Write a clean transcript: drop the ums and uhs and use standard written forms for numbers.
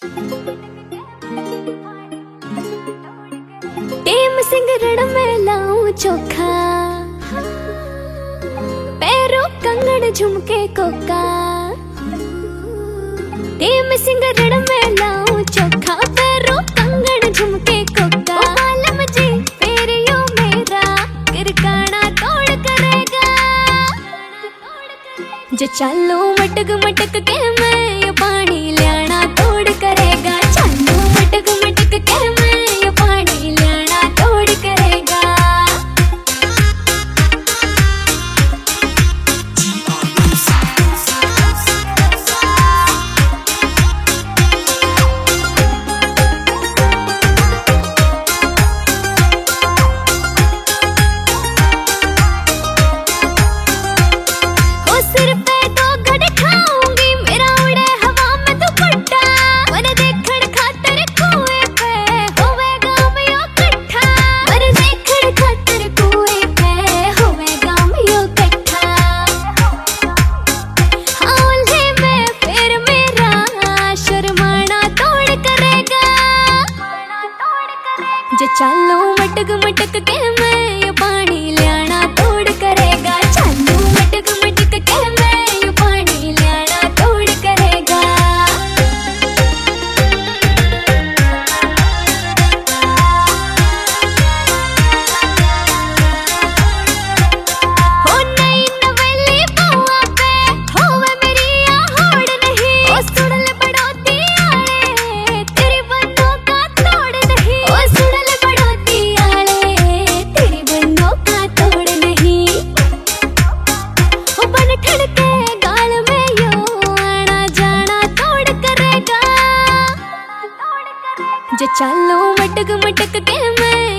टेम सिंगरण में लाऊं चोखा, पैरों कंगड़ झुमके कोका। टेम सिंगरण में लाऊं चोखा, पैरों कंगड़ झुमके कोका। आलम जी फिर यो मेरा किरकाना तोड़ करेगा। जे चालू मटक मटक के मैं ये पानी लियाना तोड़ करेगा। चालू मटक मटक के मैं ये पानी लियाना तोड़ करेगा। हो सिर पे दो गड़ खाऊंगी, मेरा उड़े हवा में दुपट्टा। मन देखड़ खातर कुएं पे होवेगा मियो कट्ठा। मन देखड़ खातर कुएं पे होवेगा मियो कट्ठा। औल्हे में फिर मेरा शर्माना तोड़ करेगा। जे चालू मटक मटक के मैं ये पानी लियाना तोड़ करेगा। चालू मटक मटक के मैं ये पानी लियाना तोड़ करेगा। हो नई नवेली बुआ पे होवे मेरी या होड़ नहीं। ओ सुड़ल बढ़ोती आले तेरी बंदों का तोड़ नहीं। ओ सुड़ल बढ़ोती आले तेरी बंदों का तोड़ नहीं। हो बन ठड़के गाल में यो आना जाना तोड़ करेगा। जे चालू मटक मटक के मैं